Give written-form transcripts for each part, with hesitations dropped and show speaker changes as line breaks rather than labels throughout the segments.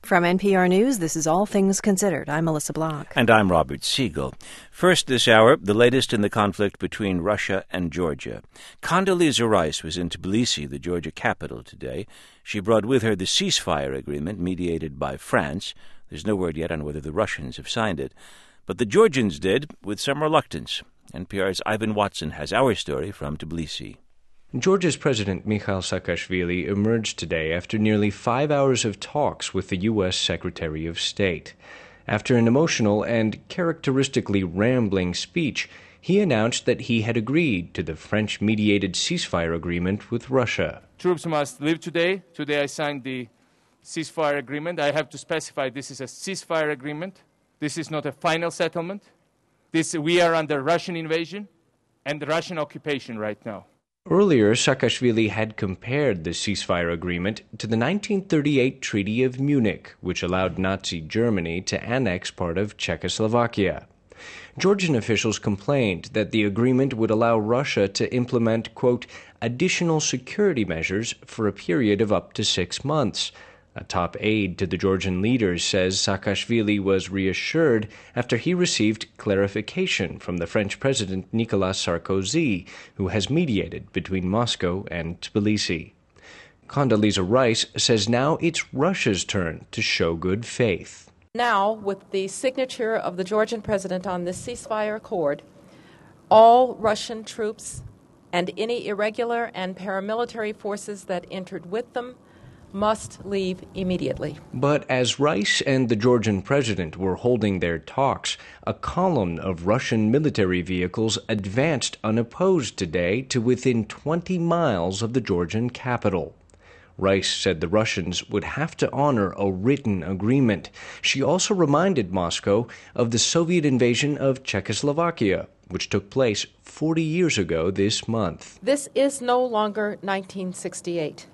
From NPR News, this is All Things Considered. I'm Melissa Block.
And I'm Robert Siegel. First this hour, the latest in the conflict between Russia and Georgia. Condoleezza Rice was in Tbilisi, the Georgia capital, today. She brought with her the ceasefire agreement mediated by France. There's no word yet on whether the Russians have signed it. But the Georgians did, with some reluctance. NPR's Ivan Watson has our story from Tbilisi.
Georgia's President Mikhail Saakashvili emerged today after nearly 5 hours of talks with the U.S. Secretary of State. After an emotional and characteristically rambling speech, he announced that he had agreed to the French-mediated ceasefire agreement with Russia.
Troops must leave today. Today I signed the ceasefire agreement. I have to specify this is a ceasefire agreement. This is not a final settlement. We are under Russian invasion and Russian occupation right now.
Earlier, Saakashvili had compared the ceasefire agreement to the 1938 Treaty of Munich, which allowed Nazi Germany to annex part of Czechoslovakia. Georgian officials complained that the agreement would allow Russia to implement, quote, additional security measures for a period of up to 6 months. A top aide to the Georgian leader says Saakashvili was reassured after he received clarification from the French President Nicolas Sarkozy, who has mediated between Moscow and Tbilisi. Condoleezza Rice says now it's Russia's turn to show good faith.
Now, with the signature of the Georgian president on this ceasefire accord, all Russian troops and any irregular and paramilitary forces that entered with them must leave immediately.
But as Rice and the Georgian president were holding their talks, a column of Russian military vehicles advanced unopposed today to within 20 miles of the Georgian capital. Rice said the Russians would have to honor a written agreement. She also reminded Moscow of the Soviet invasion of Czechoslovakia, which took place 40 years ago this month.
This is no longer 1968.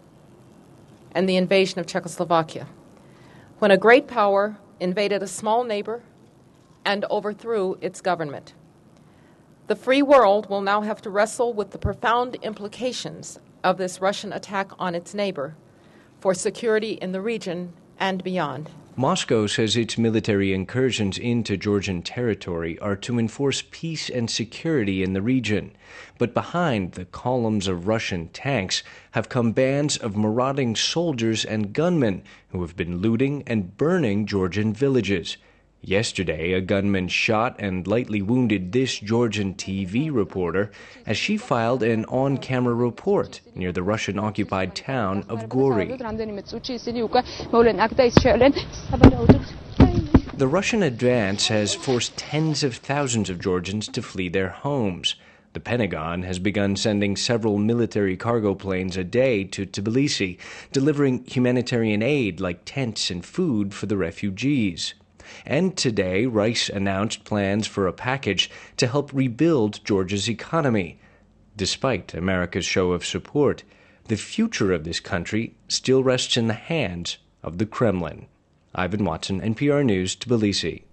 And the invasion of Czechoslovakia, when a great power invaded a small neighbor and overthrew its government. The free world will now have to wrestle with the profound implications of this Russian attack on its neighbor for security in the region and beyond.
Moscow says its military incursions into Georgian territory are to enforce peace and security in the region. But behind the columns of Russian tanks have come bands of marauding soldiers and gunmen who have been looting and burning Georgian villages. Yesterday, a gunman shot and lightly wounded this Georgian TV reporter as she filed an on-camera report near the Russian-occupied town of Gori. The Russian advance has forced tens of thousands of Georgians to flee their homes. The Pentagon has begun sending several military cargo planes a day to Tbilisi, delivering humanitarian aid like tents and food for the refugees. And today, Rice announced plans for a package to help rebuild Georgia's economy. Despite America's show of support, the future of this country still rests in the hands of the Kremlin. Ivan Watson, NPR News, Tbilisi.